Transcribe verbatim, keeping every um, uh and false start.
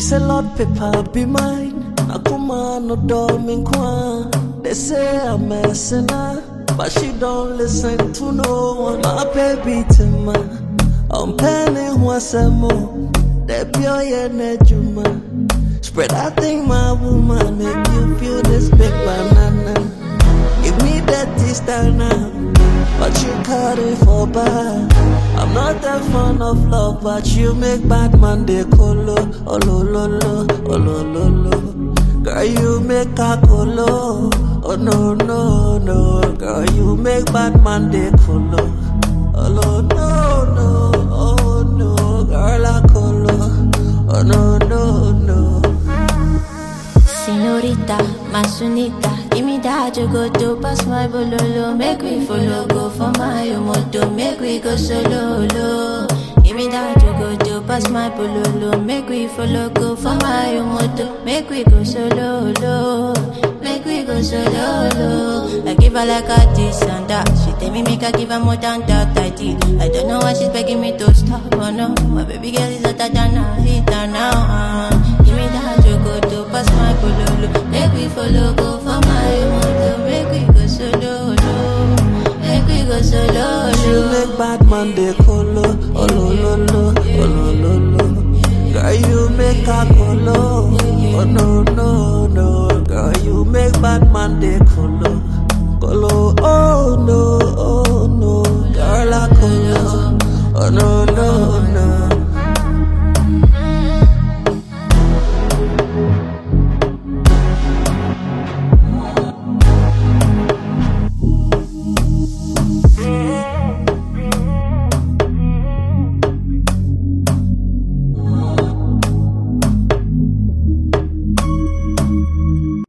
say Lord paper be mine. Akuma no dorming kwa. They say I'm messing up, but she don't listen to no one. My baby Tima, I'm penning what's a more. That pure energy, spread I think my woman make you feel this big banana. Give me that taste now, but you cut it for bad. I'm not that fond of love, but you make bad man they colo. Oh lo lo lo, oh lo lo lo. Girl, you make a colo. Oh no no no, girl, you make bad man they colo. Oh no no no, oh no, girl I colo. Oh no no no. Senorita, Masunita, give me that you go to pass my bololo. Make we follow, go for my moto. Make we go solo, lo. Give me that you go to pass my bololo. Make we follow, go for my moto. Make we go solo, lo. Make we go solo, lo. I give her like a this and that. She tell me make I give her more than that I did. I don't know why she's begging me to stop, oh no. My baby girl is hotter than a heater now, uh. Give me that you go to pass my bololo. Make we follow, go for my moto. Make we go solo, lo. Make we go solo, lo. You make bad man they colo. Oh lo lo lo, oh lo lo lo. Girl, you make a colo. Oh no no no, girl, you make bad man they colo.